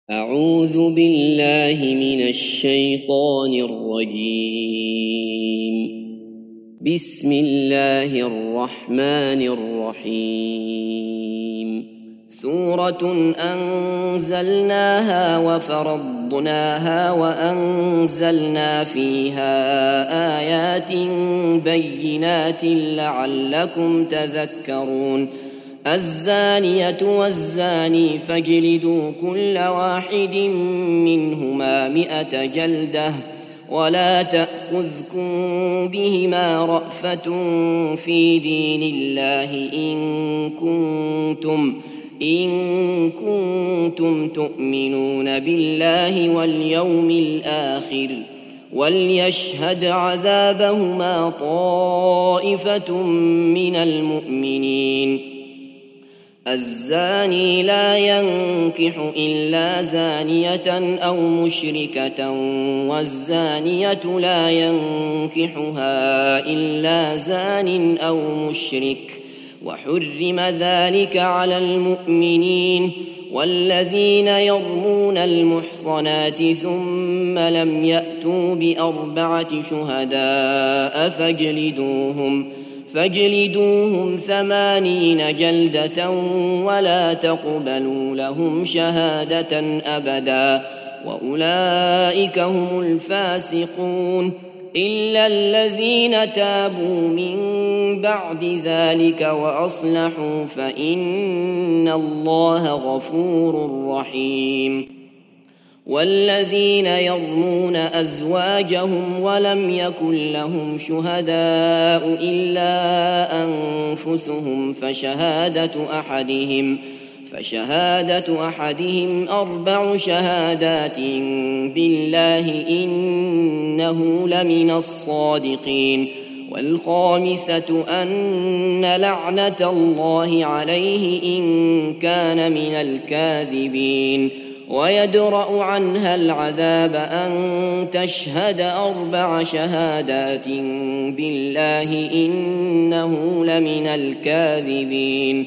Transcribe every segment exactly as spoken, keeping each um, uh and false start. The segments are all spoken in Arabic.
أعوذ بالله من الشيطان الرجيم. بسم الله الرحمن الرحيم. سورة أنزلناها وفرضناها وأنزلنا فيها آيات بينات لعلكم تذكرون. الزانية والزاني فاجلدوا كل واحد منهما مئة جلدة ولا تأخذكم بهما رأفة في دين الله إن كنتم إن كنتم تؤمنون بالله واليوم الآخر وليشهد عذابهما طائفة من المؤمنين. الزاني لا ينكح إلا زانية أو مشركة والزانية لا ينكحها إلا زان أو مشرك وحرم ذلك على المؤمنين. والذين يرمون المحصنات ثم لم يأتوا بأربعة شهداء فاجلدوهم فاجلدوهم ثمانين جلدة ولا تقبلوا لهم شهادة أبدا وأولئك هم الفاسقون إلا الذين تابوا من بعد ذلك وأصلحوا فإن الله غفور رحيم. والذين يرمون أزواجهم ولم يكن لهم شهداء إلا أنفسهم فشهادة أحدهم فشهادة أحدهم أربع شهادات بالله إنه لمن الصادقين. والخامسة أن لعنة الله عليه إن كان من الكاذبين. ويدرأ عنها العذاب أن تشهد أربع شهادات بالله إنه لمن الكاذبين.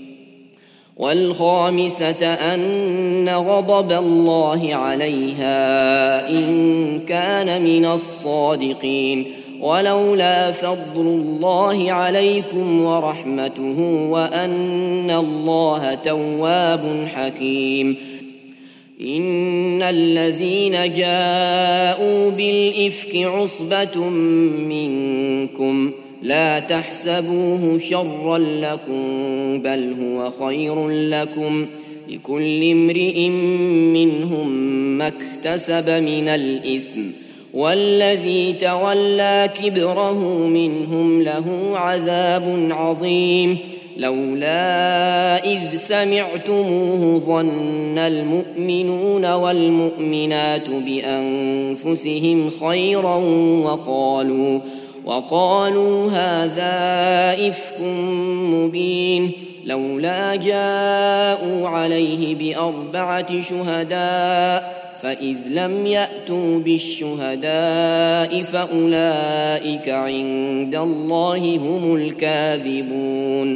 والخامسة أن غضب الله عليها إن كان من الصادقين. ولولا فضل الله عليكم ورحمته وأن الله تواب حكيم. إن الذين جاءوا بالإفك عصبة منكم لا تحسبوه شرا لكم بل هو خير لكم لكل امرئ منهم ما اكتسب من الإثم والذي تولى كبره منهم له عذاب عظيم. لولا إذ سمعتموه ظن المؤمنون والمؤمنات بأنفسهم خيرا وقالوا وقالوا هذا إفك مبين. لولا جاءوا عليه بأربعة شهداء فإذ لم يأتوا بالشهداء فأولئك عند الله هم الكاذبون.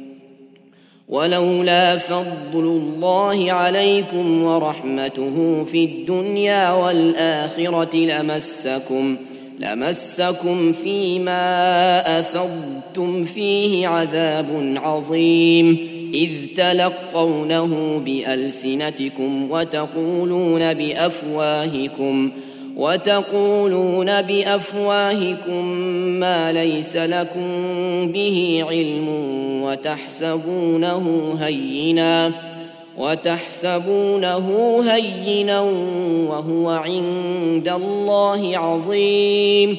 ولولا فضل الله عليكم ورحمته في الدنيا والآخرة لمسكم لمسكم فيما أفضتم فيه عذاب عظيم إذ تلقونه بألسنتكم وتقولون بأفواهكم وتقولون بأفواهكم ما ليس لكم به علم وتحسبونه هينا وتحسبونه هينا وهو عند الله عظيم.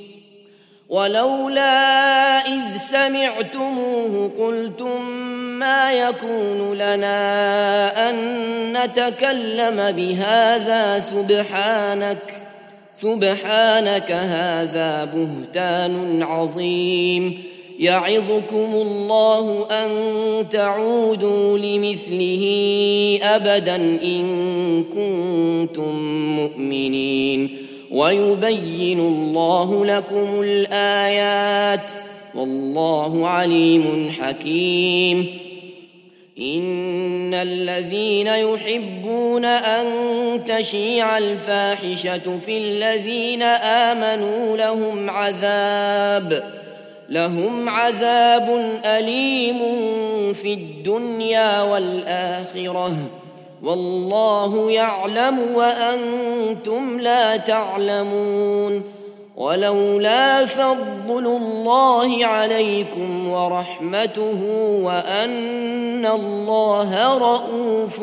ولولا إذ سمعتموه قلتم ما يكون لنا أن نتكلم بهذا سبحانك سبحانك هذا بهتان عظيم. يعظكم الله أن تعودوا لمثله أبدا إن كنتم مؤمنين ويبين الله لكم الآيات والله عليم حكيم. إن الذين يحبون أن تشيع الفاحشة في الذين آمنوا لهم عذاب لهم عذاب أليم في الدنيا والآخرة والله يعلم وأنتم لا تعلمون ولولا فضل الله عليكم ورحمته وأن الله رءوف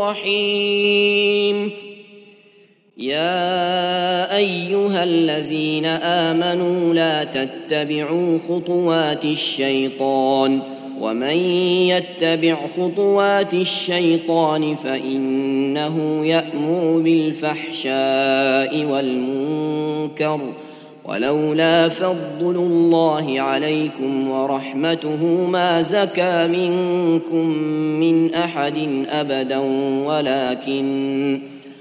رحيم يا أيها الذين آمنوا لا تتبعوا خطوات الشيطان ومن يتبع خطوات الشيطان فإنه يأمر بالفحشاء والمنكر ولولا فضل الله عليكم ورحمته ما زكى منكم من أحد أبدا ولكن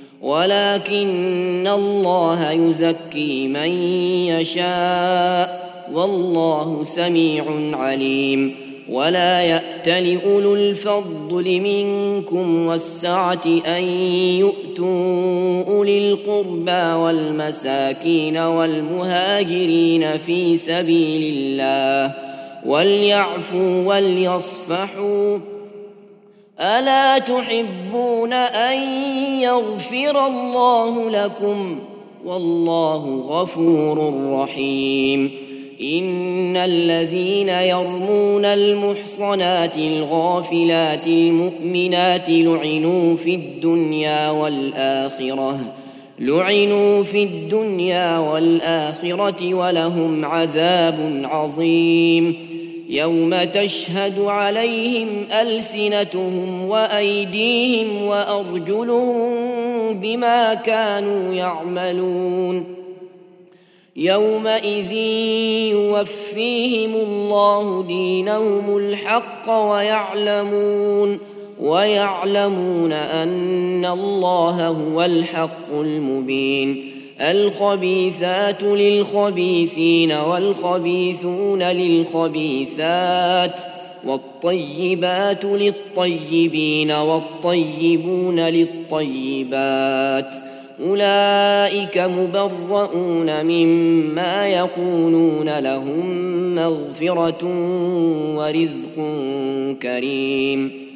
ولكن الله يزكي من يشاء والله سميع عليم ولا يأتل أولو الفضل منكم والسعة أن يؤتوا أولي القربى والمساكين والمهاجرين في سبيل الله وليعفوا وليصفحوا ألا تحبون أن يغفر الله لكم والله غفور رحيم إن الذين يرمون المحصنات الغافلات المؤمنات لعنوا في الدنيا والآخرة لعنوا في الدنيا والآخرة ولهم عذاب عظيم يوم تشهد عليهم ألسنتهم وأيديهم وأرجلهم بما كانوا يعملون يومئذ يوفيهم الله دينهم الحق ويعلمون ويعلمون أن الله هو الحق المبين الخبيثات للخبيثين والخبيثون للخبيثات والطيبات للطيبين والطيبون للطيبات أولئك مبرؤون مما يقولون لهم مغفرة ورزق كريم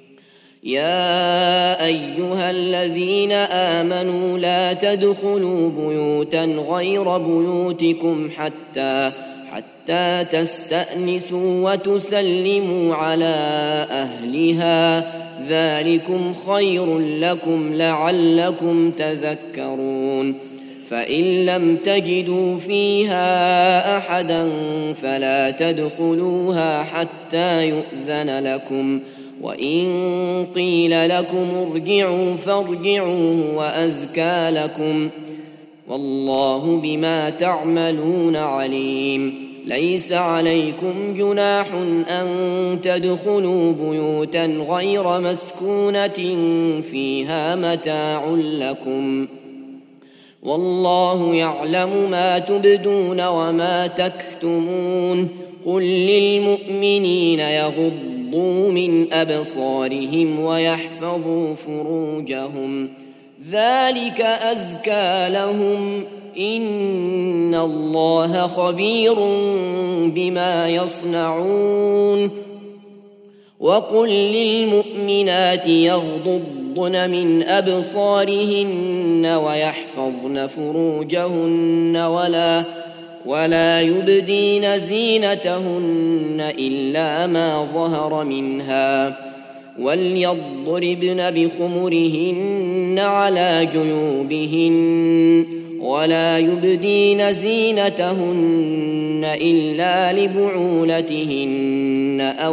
يا أيها الذين آمنوا لا تدخلوا بيوتا غير بيوتكم حتى حتى تستأنسوا وتسلموا على أهلها ذلكم خير لكم لعلكم تذكرون فإن لم تجدوا فيها أحدا فلا تدخلوها حتى يؤذن لكم وإن قيل لكم ارجعوا فارجعوا وأزكى لكم والله بما تعملون عليم ليس عليكم جناح أن تدخلوا بيوتا غير مسكونة فيها متاع لكم والله يعلم ما تبدون وما تكتمون قل للمؤمنين يغضوا من أبصارهم ويحفظوا فروجهم ذلك أزكى لهم إن الله خبير بما يصنعون وقل للمؤمنات يغضضن من أبصارهن ويحفظن فروجهن ولا ولا يبدين زينتهن إلا ما ظهر منها وليضربن بخمرهن على جيوبهن ولا يبدين زينتهن إلا لبعولتهن أو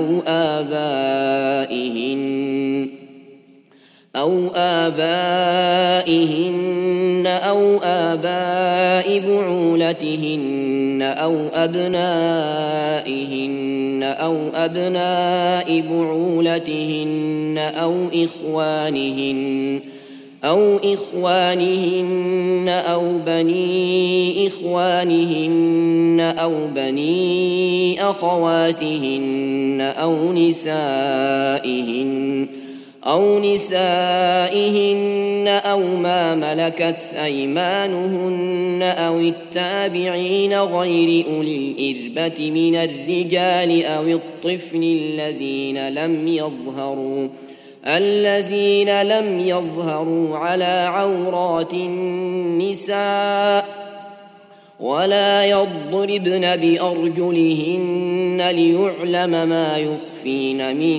آبائهن أو آبائهن أو آباء بعولتهن أو أبنائهن أو أبناء بعولتهن أو إخوانهن أو إخوانهن أو بني إخوانهن أو بني أخواتهن أو نسائهن أو نسائهن أو ما ملكت أيمانهن أو التابعين غير أولي الإربة من الرجال أو الطفل الذين لم يظهروا الذين لم يظهروا على عورات النساء ولا يضربن بأرجلهن ليعلم ما يخفين من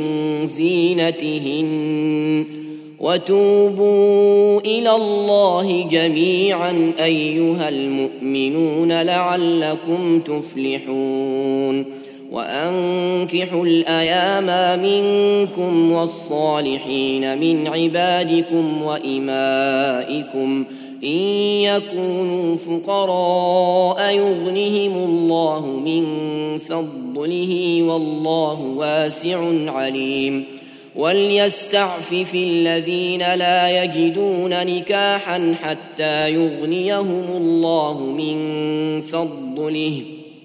زينتهن وتوبوا إلى الله جميعا أيها المؤمنون لعلكم تفلحون وأنكحوا الأيام منكم والصالحين من عبادكم وإمائكم إن يكونوا فقراء يغنهم الله من فضله والله واسع عليم وليستعفف الذين لا يجدون نكاحا حتى يغنيهم الله من فضله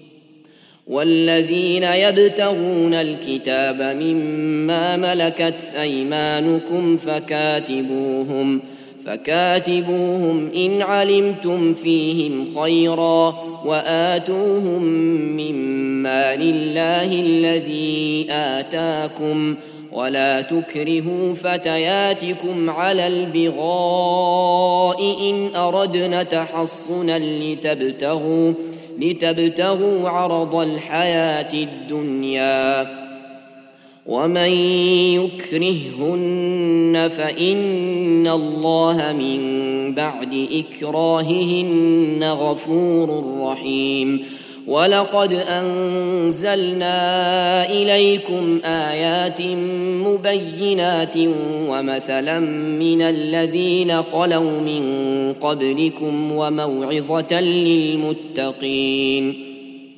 والذين يبتغون الكتاب مما ملكت أيمانكم فكاتبوهم فكاتبوهم إن علمتم فيهم خيرا وآتوهم مما لله الذي آتاكم ولا تكرهوا فتياتكم على البغاء إن أردنا تحصنا لتبتغوا لتبتغوا عرض الحياة الدنيا ومن يكرههن فإن الله من بعد إكراههن غفور رحيم ولقد أنزلنا إليكم آيات مبينات ومثلا من الذين خلوا من قبلكم وموعظة للمتقين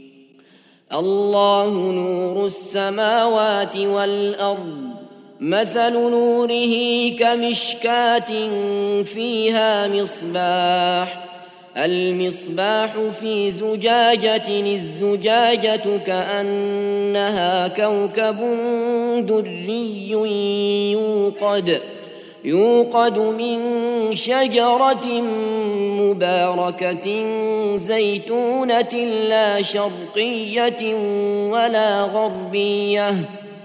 الله نور السماوات والأرض مثل نوره كمشكاة فيها مصباح المصباح في زجاجة الزجاجة كأنها كوكب دري يوقد يوقد من شجرة مباركة زيتونة لا شرقية ولا غربية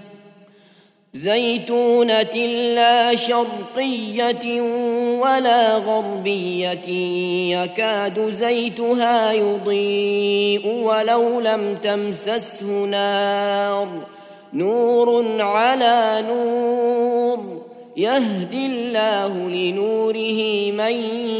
زيتونة لا شرقية ولا غربية يكاد زيتها يضيء ولو لم تمسسه نار نور على نور يهدي الله لنوره من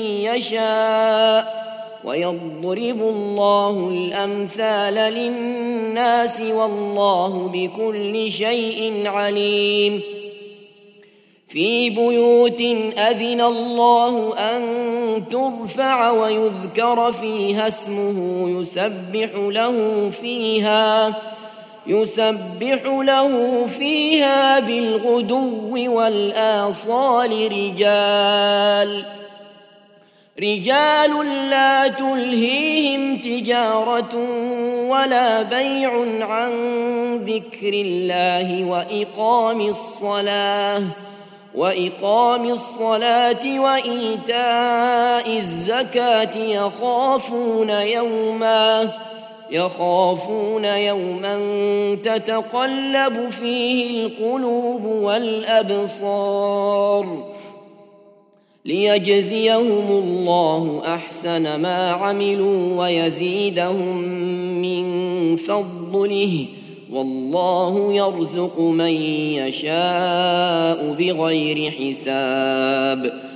يشاء ويضرب الله الأمثال للناس والله بكل شيء عليم في بيوت أذن الله أن ترفع ويذكر فيها اسمه يسبح له فيها يسبح له فيها بالغدو والآصال رجال رجال لا تلهيهم تجارة ولا بيع عن ذكر الله وإقام الصلاة وإقام الصلاة وإيتاء الزكاة يخافون يوما يخافون يوما تتقلب فيه القلوب والأبصار ليجزيهم الله أحسن ما عملوا ويزيدهم من فضله والله يرزق من يشاء بغير حساب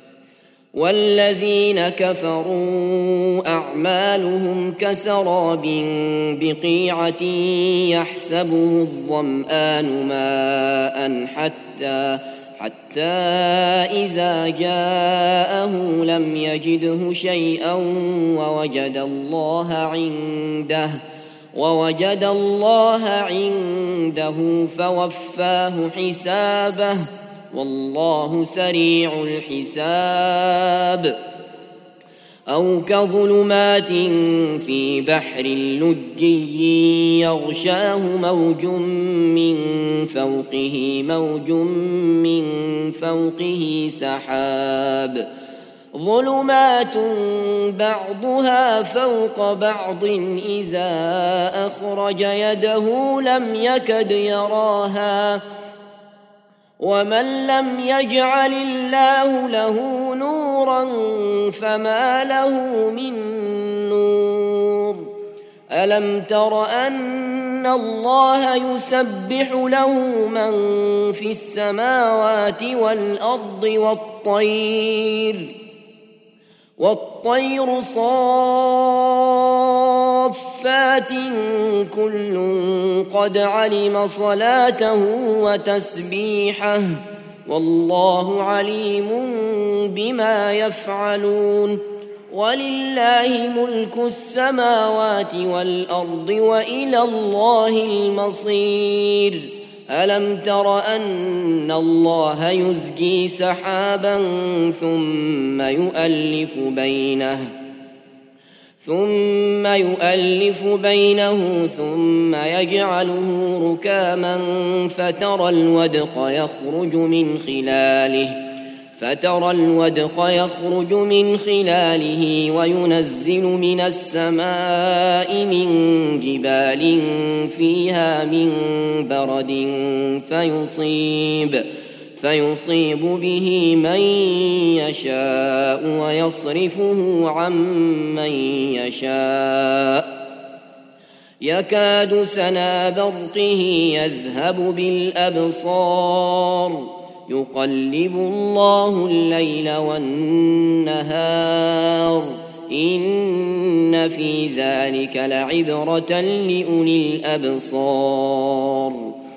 والذين كفروا أعمالهم كسراب بقيعة يحسبه الظمآن ماء حتى حتى إذا جاءه لم يجده شيئا ووجد الله عنده ووجد الله عنده فوفاه حسابه والله سريع الحساب أو كظلمات في بحر لجي يغشاه موج من فوقه موج من فوقه سحاب ظلمات بعضها فوق بعض إذا أخرج يده لم يكد يراها ومن لم يجعل الله له نورا فما له من نور ألم تر أن الله يسبح له من في السماوات والأرض والطير والطير صافات كل قد علم صلاته وتسبيحه والله عليم بما يفعلون ولله ملك السماوات والأرض وإلى الله المصير ألم تر أن الله يزجي سحابا ثم يؤلف بينه ثم يؤلف بينه ثم يجعله ركاما فترى الودق يخرج من خلاله فترى الودق يخرج من خلاله وينزل من السماء من جبال فيها من برد فيصيب فيصيب به من يشاء ويصرفه عن من يشاء يكاد سنا برقه يذهب بالأبصار يقلب الله الليل والنهار إن في ذلك لعبرة لأولي الأبصار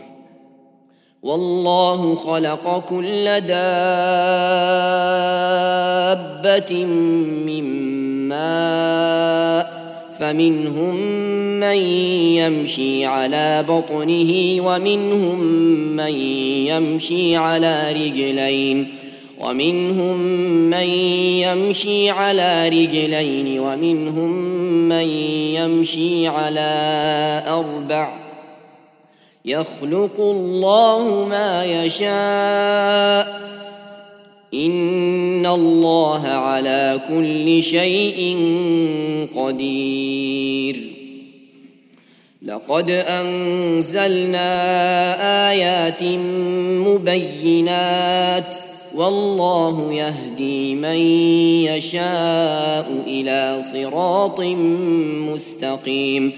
والله خلق كل دابة من ماء فمنهم من يمشي على بطنه ومنهم من يمشي على رجلين ومنهم من يمشي على رجلين ومنهم من يمشي على أربع يخلق الله ما يشاء إن الله على كل شيء قدير لقد أنزلنا آيات مبينات والله يهدي من يشاء إلى صراط مستقيم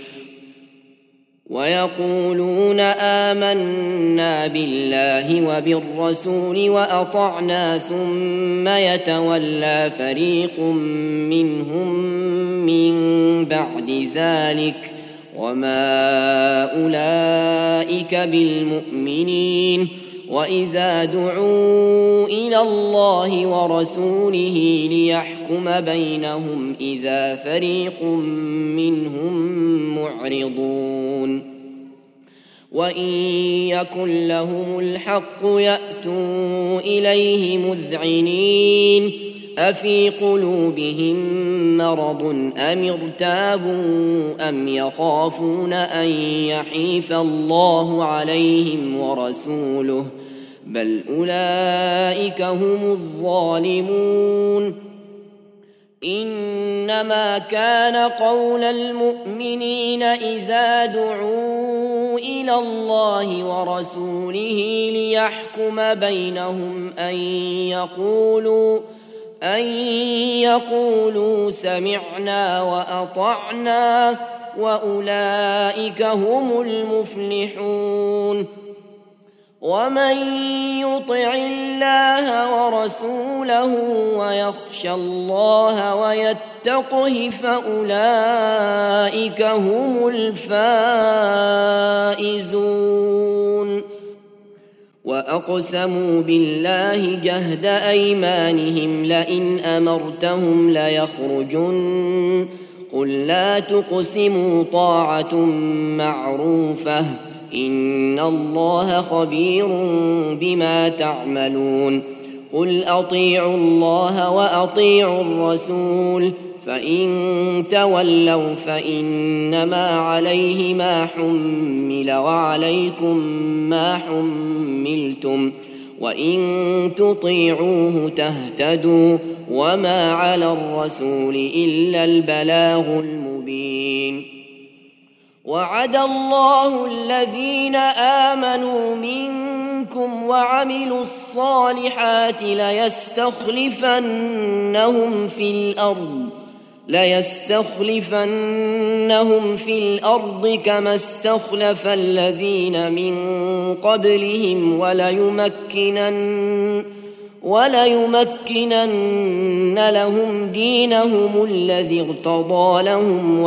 ويقولون آمنا بالله وبالرسول وأطعنا ثم يتولى فريق منهم من بعد ذلك وما أولئك بالمؤمنين وإذا دعوا إلى الله ورسوله ليحكم بينهم إذا فريق منهم معرضون وإن يكن لهم الحق يأتوا إليه مذعنين أفي قلوبهم مرض أم ارتابوا أم يخافون أن يحيف الله عليهم ورسوله بل أولئك هم الظالمون إنما كان قول المؤمنين إذا دعوا إلى الله ورسوله ليحكم بينهم أن يقولوا أن يقولوا سمعنا وأطعنا وأولئك هم المفلحون ومن يطع الله ورسوله ويخشى الله ويتقه فأولئك هم الفائزون وأقسموا بالله جهد أيمانهم لئن أمرتهم ليخرجن قل لا تقسموا طاعة معروفة إن الله خبير بما تعملون قل أطيعوا الله وأطيعوا الرسول فإن تولوا فإنما عليه ما حمل وعليكم ما حملتم وإن تطيعوه تهتدوا وما على الرسول إلا البلاغ المبين وعد الله الذين آمنوا منكم وعملوا الصالحات ليستخلفنهم في الأرض ليستخلفنهم في الأرض كما استخلف الذين من قبلهم وليمكنن وليمكنن لهم دينهم الذي ارتضى لهم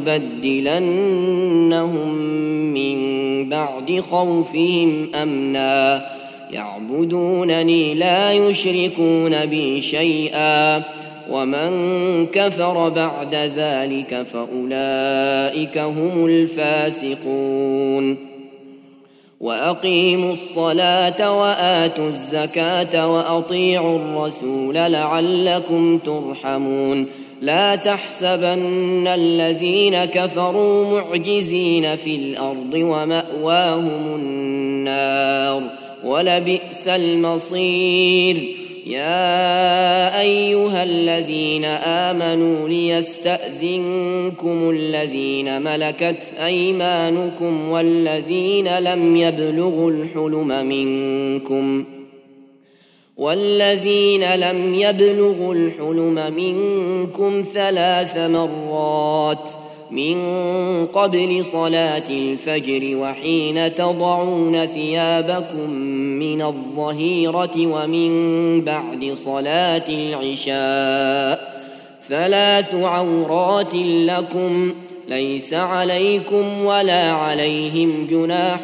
وليبدلنهم من بعد خوفهم أمنا يعبدونني لا يشركون بي شيئا ومن كفر بعد ذلك فأولئك هم الفاسقون وأقيموا الصلاة وآتوا الزكاة وأطيعوا الرسول لعلكم ترحمون لا تحسبن الذين كفروا معجزين في الأرض ومأواهم النار ولبئس المصير يا أيها الذين آمنوا ليستأذنكم الذين ملكت أيمانكم والذين لم يبلغوا الحلم منكم والذين لم يبلغوا الحلم منكم ثلاث مرات من قبل صلاة الفجر وحين تضعون ثيابكم من الظهيرة ومن بعد صلاة العشاء ثلاث عورات لكم ليس عليكم ولا عليهم جناح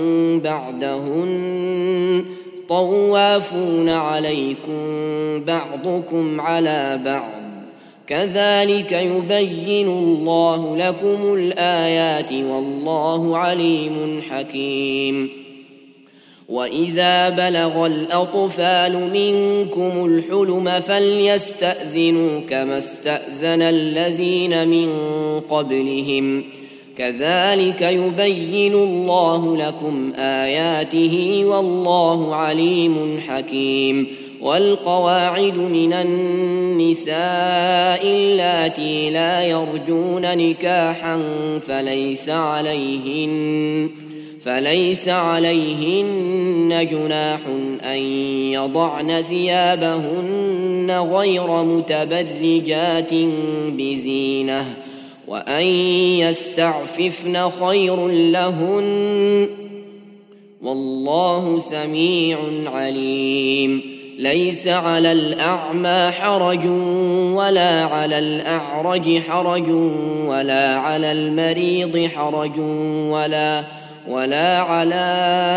بعدهن طوافون عليكم بعضكم على بعض كذلك يبين الله لكم الآيات والله عليم حكيم وإذا بلغ الأطفال منكم الحلم فليستأذنوا كما استأذن الذين من قبلهم كذلك يبين الله لكم آياته والله عليم حكيم والقواعد من النساء اللاتي لا يرجون نكاحا فليس عليهن فليس عليهن جناح أن يضعن ثيابهن غير متبرجات بزينة وأن يستعففن خير لهن والله سميع عليم ليس على الأعمى حرج ولا على الأعرج حرج ولا على المريض حرج ولا ولا على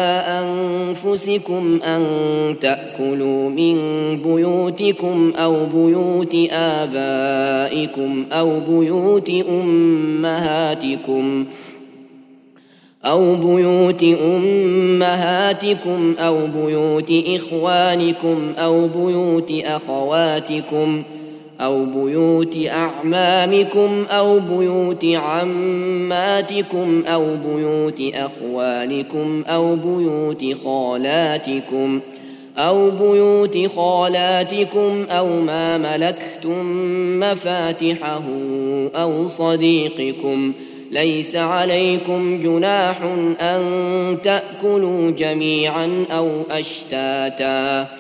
أنفسكم أن تأكلوا من بيوتكم أو بيوت آبائكم أو بيوت أمهاتكم أو بيوت أمهاتكم أو بيوت إخوانكم أو بيوت أخواتكم أو بيوت أعمامكم أو بيوت عماتكم أو بيوت أخوالكم أو بيوت خالاتكم أو بيوت خالاتكم أو ما ملكتم مفاتحه أو صديقكم ليس عليكم جناح أن تأكلوا جميعا أو أشتاتا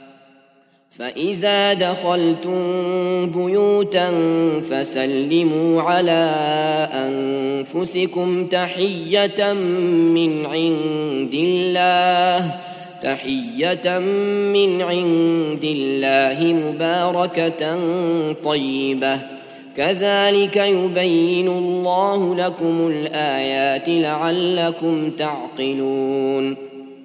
فإذا دخلتم بيوتا فسلموا على أنفسكم تحية من عند الله تحية من عند الله مباركة طيبة كذلك يبين الله لكم الآيات لعلكم تعقلون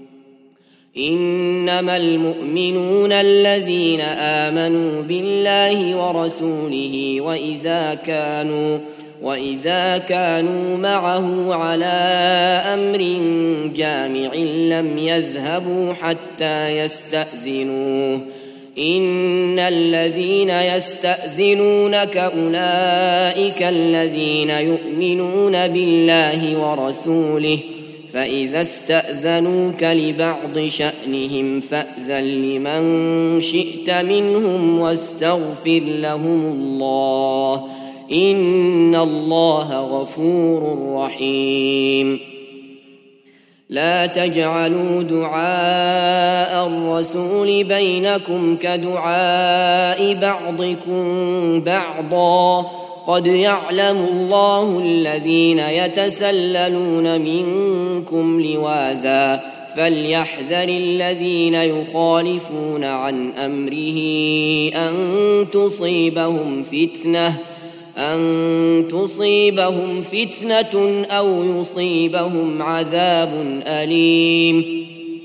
إنما المؤمنون الذين آمنوا بالله ورسوله وإذا كانوا وإذا كانوا معه على أمر جامع لم يذهبوا حتى يستأذنوه إن الذين يستأذنونك أولئك الذين يؤمنون بالله ورسوله فإذا استأذنوك لبعض شأنهم فأذن لمن شئت منهم واستغفر لهم الله إن الله غفور رحيم لا تجعلوا دعاء الرسول بينكم كدعاء بعضكم بعضا قد يعلم الله الذين يتسللون منكم لواذا فليحذر الذين يخالفون عن أمره أن تصيبهم فتنة أن تصيبهم فتنة أو يصيبهم عذاب أليم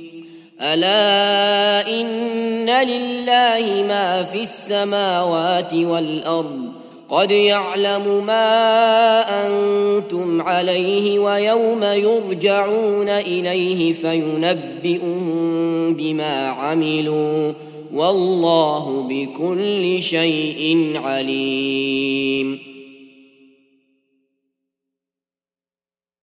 ألا إن لله ما في السماوات والأرض قد يعلم ما أنتم عليه ويوم يرجعون إليه فينبئهم بما عملوا والله بكل شيء عليم